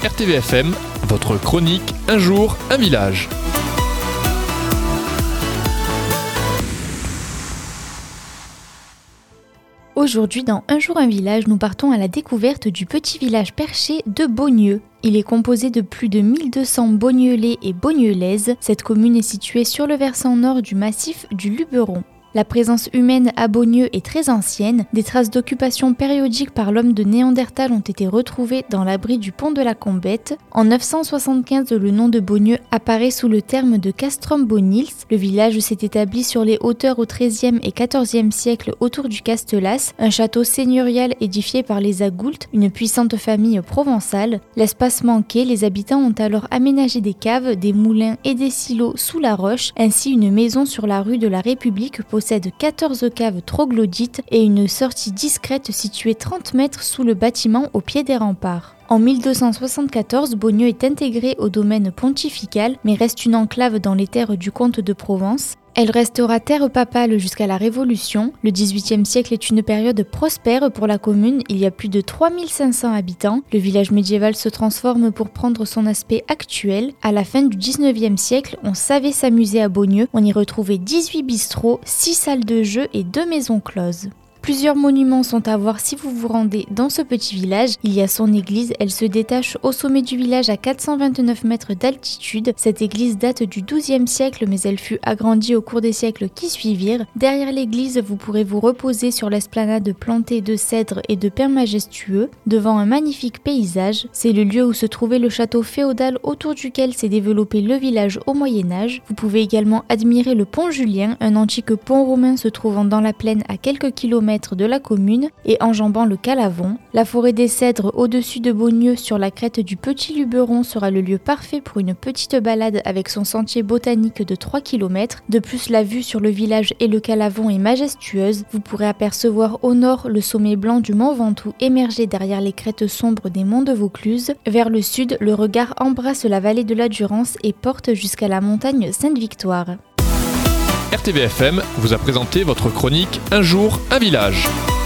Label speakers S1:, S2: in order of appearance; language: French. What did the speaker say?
S1: RTVFM, votre chronique Un jour, un village.
S2: Aujourd'hui, dans Un jour un village, nous partons à la découverte du petit village perché de Beaugneux. Il est composé de plus de 1200 Beaugneuais et Beaugneuaises. Cette commune est située sur le versant nord du massif du Luberon. La présence humaine à Beaugneux est très ancienne. Des traces d'occupation périodiques par l'homme de Néandertal ont été retrouvées dans l'abri du pont de la Combette. En 975, le nom de Beaugneux apparaît sous le terme de Castrum Bonils. Le village s'est établi sur les hauteurs au XIIIe et XIVe siècle autour du Castelas, un château seigneurial édifié par les Agoult, une puissante famille provençale. L'espace manqué, les habitants ont alors aménagé des caves, des moulins et des silos sous la roche. Ainsi, une maison sur la rue de la République possède 14 caves troglodytes et une sortie discrète située 30 mètres sous le bâtiment au pied des remparts. En 1274, Beaugneux est intégrée au domaine pontifical, mais reste une enclave dans les terres du comte de Provence. Elle restera terre papale jusqu'à la Révolution. Le XVIIIe siècle est une période prospère pour la commune. Il y a plus de 3500 habitants. Le village médiéval se transforme pour prendre son aspect actuel. À la fin du XIXe siècle, on savait s'amuser à Beaugneux. On y retrouvait 18 bistrots, 6 salles de jeux et 2 maisons closes. Plusieurs monuments sont à voir si vous vous rendez dans ce petit village. Il y a son église, elle se détache au sommet du village à 429 mètres d'altitude. Cette église date du XIIe siècle mais elle fut agrandie au cours des siècles qui suivirent. Derrière l'église, vous pourrez vous reposer sur l'esplanade plantée de cèdres et de pins majestueux, devant un magnifique paysage. C'est le lieu où se trouvait le château féodal autour duquel s'est développé le village au Moyen-Âge. Vous pouvez également admirer le pont Julien, un antique pont romain se trouvant dans la plaine à quelques kilomètres de la commune et enjambant le Calavon. La forêt des cèdres au-dessus de Beaugneux sur la crête du Petit Luberon sera le lieu parfait pour une petite balade avec son sentier botanique de 3 km. De plus, la vue sur le village et le Calavon est majestueuse. Vous pourrez apercevoir au nord le sommet blanc du Mont Ventoux émerger derrière les crêtes sombres des monts de Vaucluse. Vers le sud, le regard embrasse la vallée de la Durance et porte jusqu'à la montagne Sainte-Victoire.
S1: RTVFM vous a présenté votre chronique Un jour, un village.